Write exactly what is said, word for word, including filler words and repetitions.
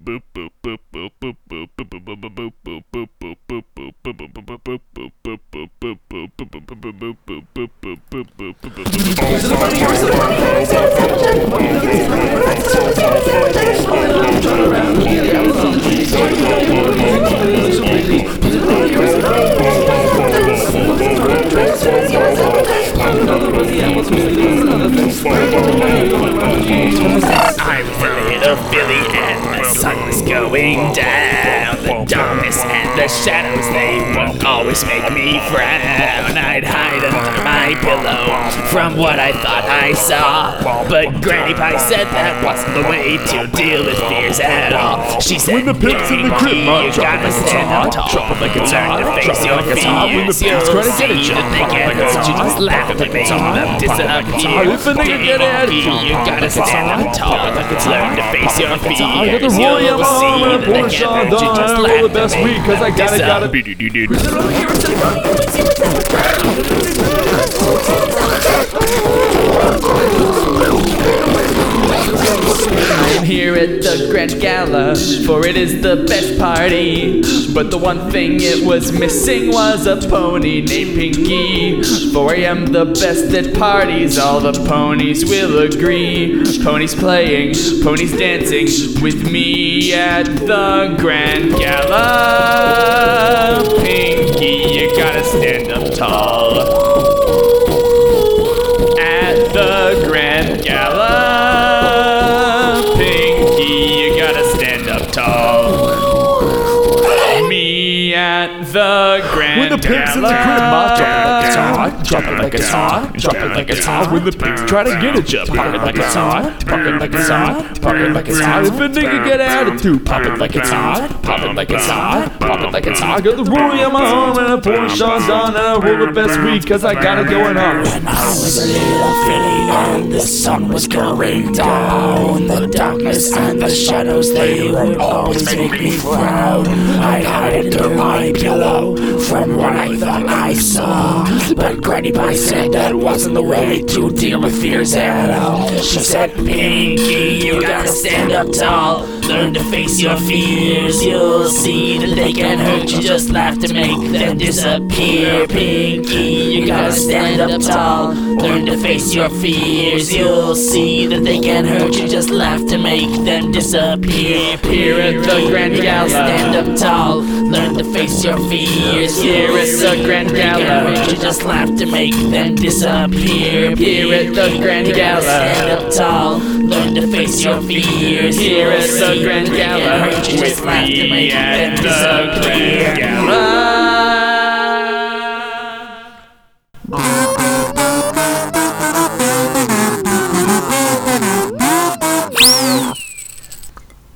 I was a little Billy and the sun was going down. The darkness and the shadows, they would always make me frown. I'd hide under my pillow from what I thought I saw, but Granny Pie said that wasn't the way to deal with fears at all. She said, when the pigs in the crib, you gotta stand up tall, drop it like it's learn hot, to face drop it your like it's hot. When the fears. pigs try to get at You'll see you, that they pop it can't like it's hurt you, hot, just laugh pop it to like make it's hot, them pop it like it's hot. disappear. If a nigga get at you, You gotta stand up tall, learn to face your fears. I got the Roy on my arm and a Porsche on dawn, and I roll the best weed, cause I gotta, gotta. I'm here at the Grand Gala, for it is the best party. But the one thing it was missing was a pony named Pinky. For I am the best at parties, all the ponies will agree. Ponies playing, ponies dancing with me at the Grand Gala. Pinky, you gotta stand up tall at the Grand Gala. Me at the Grand When the pigs in the crib, ma, drop it like it's hot, drop it like it's hot, drop it like it's hot. When the pigs try to get at you, pop it like it's hot, pop it like it's hot, pop it like it's hot. If a nigga get attitude, pop it like it's hot, pop it like it's hot, pop it like it's hot. Got the Roy on my arm and a Porsche on dawn, and I roll the best weed, cause I got it going on. When I was a little filly and the sun was going down, the darkness and the shadows, they would always make me frown. I'd hide under my pillow from what I thought I saw, but Granny Pie said that wasn't the way to deal with fears at all. She said, Pinky, you gotta stand up tall, learn to face your fears. You'll see that they can hurt you, just laugh to make them disappear. Pinky, you gotta stand up tall, learn to face your fears. You'll see that they can hurt you, just laugh to make them disappear. Here at the Grand Gala, stand up tall, learn to face your fears. Here at the Grand Gala, you just laugh to make them disappear. Here at the Grand Gala, stand up tall, learn to face your fears. Here at the Grand Gala, you just laugh to make them disappear. Gala.